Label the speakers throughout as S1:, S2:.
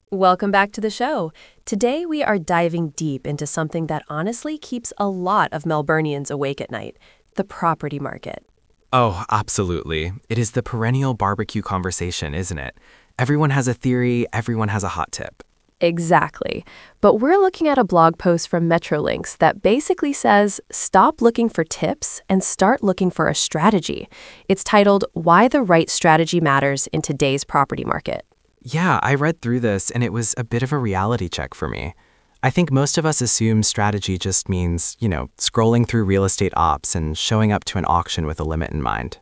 S1: Welcome back to the show. Today we are diving deep into something that honestly keeps a lot of Melburnians awake at night, the property market.
S2: Oh, absolutely. It is the perennial barbecue conversation, isn't it? Everyone has a theory, everyone has a hot tip.
S1: Exactly. But we're looking at a blog post from Metrolinx that basically says stop looking for tips and start looking for a strategy. It's titled Why the Right Strategy Matters in Today's Property Market.
S2: Yeah, I read through this and it was a bit of a reality check for me. I think most of us assume strategy just means, scrolling through real estate ops and showing up to an auction with a limit in mind.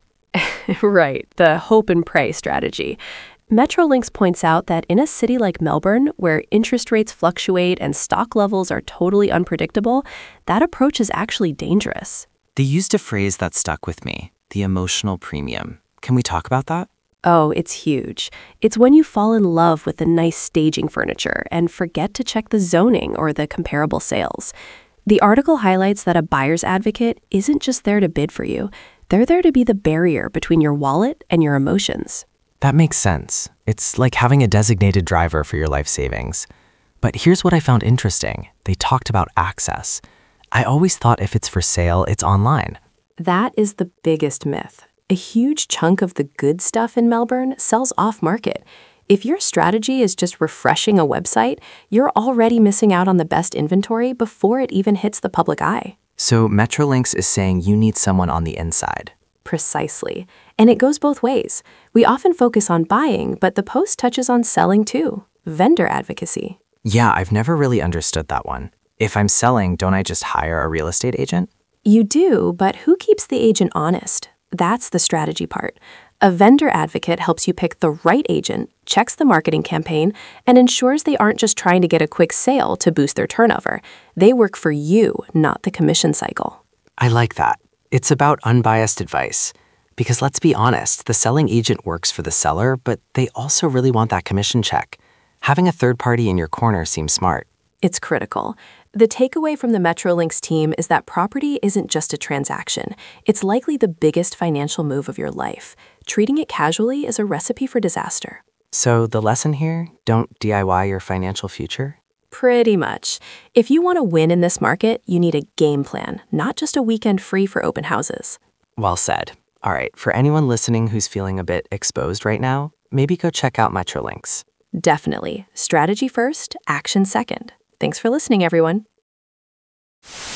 S1: Right, the hope and pray strategy. Metrolinx points out that in a city like Melbourne, where interest rates fluctuate and stock levels are totally unpredictable, that approach is actually dangerous.
S2: They used a phrase that stuck with me, the emotional premium. Can we talk about that?
S1: Oh, it's huge. It's when you fall in love with the nice staging furniture and forget to check the zoning or the comparable sales. The article highlights that a buyer's advocate isn't just there to bid for you. They're there to be the barrier between your wallet and your emotions.
S2: That makes sense. It's like having a designated driver for your life savings. But here's what I found interesting. They talked about access. I always thought if it's for sale, it's online.
S1: That is the biggest myth. A huge chunk of the good stuff in Melbourne sells off-market. If your strategy is just refreshing a website, you're already missing out on the best inventory before it even hits the public eye.
S2: So Metrolinx is saying you need someone on the inside.
S1: Precisely. And it goes both ways. We often focus on buying, but the post touches on selling too. Vendor advocacy.
S2: Yeah, I've never really understood that one. If I'm selling, don't I just hire a real estate agent?
S1: You do, but who keeps the agent honest? That's the strategy part. A vendor advocate helps you pick the right agent, checks the marketing campaign, and ensures they aren't just trying to get a quick sale to boost their turnover. They work for you, not the commission cycle.
S2: I like that. It's about unbiased advice. Because let's be honest, the selling agent works for the seller, but they also really want that commission check. Having a third party in your corner seems smart.
S1: It's critical. The takeaway from the Metrolinx team is that property isn't just a transaction. It's likely the biggest financial move of your life. Treating it casually is a recipe for disaster.
S2: So the lesson here, don't DIY your financial future?
S1: Pretty much. If you want to win in this market, you need a game plan, not just a weekend free for open houses.
S2: Well said. All right, for anyone listening who's feeling a bit exposed right now, maybe go check out Metrolinx.
S1: Definitely. Strategy first, action second. Thanks for listening, everyone.